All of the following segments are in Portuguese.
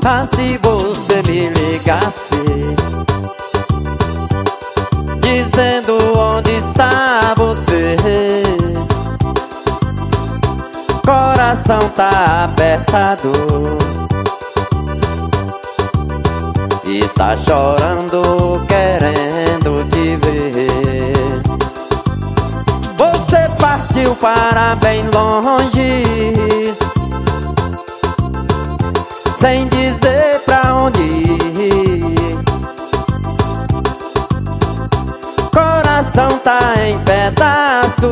Ah, se você me ligasse dizendo onde está você, coração tá apertado, está chorando querendo te ver. Você partiu para bem longe, sem dizer pra onde ir. Coração tá em pedaço,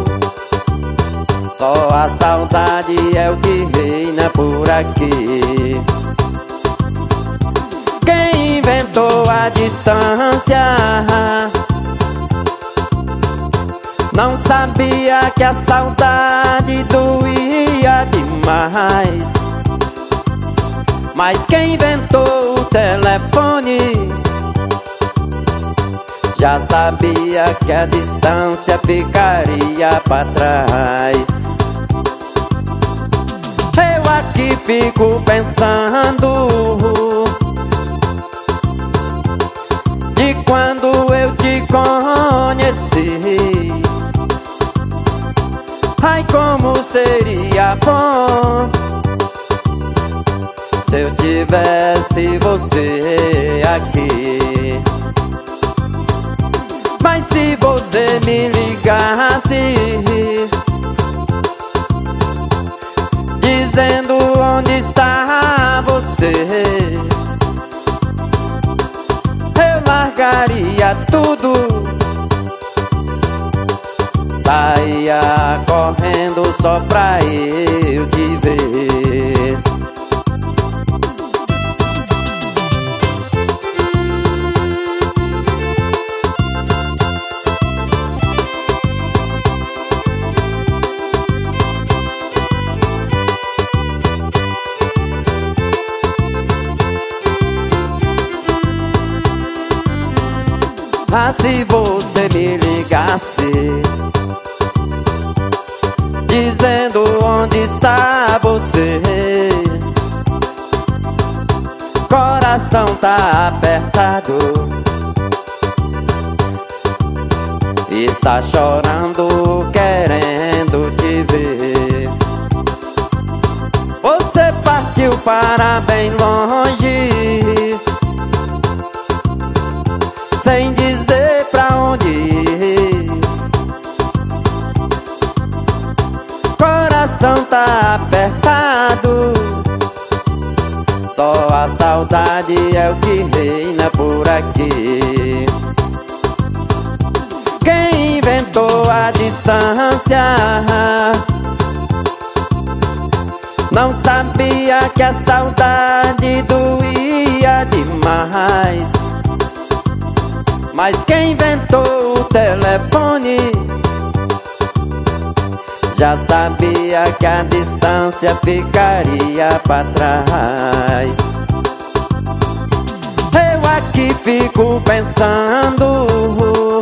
só a saudade é o que reina por aqui. Quem inventou a distância não sabia que a saudade doía demais. Mas quem inventou o telefone já sabia que a distância ficaria pra trás. Eu aqui fico pensando de quando eu te conheci. Ai, como seria bom se eu tivesse você aqui. Mas se você me ligasse dizendo onde está você, eu largaria tudo, saía correndo só pra eu te ver. Ah, se você me ligasse dizendo onde está você, coração tá apertado, está chorando querendo te ver. Você partiu para bem longe, sem dizer pra onde ir. Coração tá apertado, só a saudade é o que reina por aqui. Quem inventou a distância não sabia que a saudade doía demais. Mas quem inventou o telefone já sabia que a distância ficaria pra trás. Eu aqui fico pensando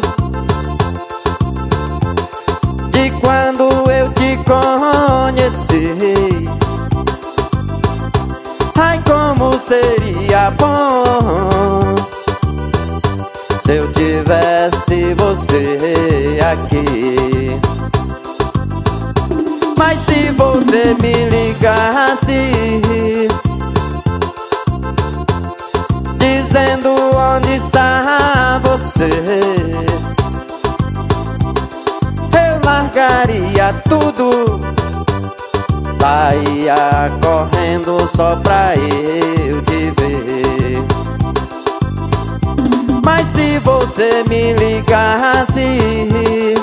de quando eu te conheci. Ai, como seria bom se eu tivesse você aqui. Mas se você me ligasse dizendo onde está você, eu largaria tudo, saía correndo só pra eu te ver. Mas se você me ligasse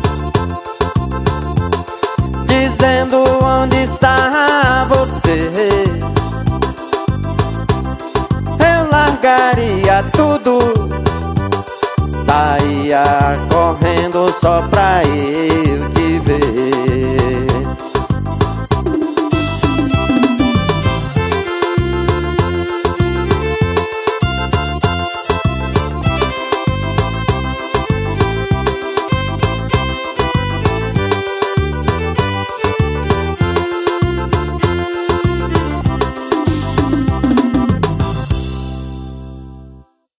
dizendo onde está você, eu largaria tudo, saía correndo só pra eu te ver.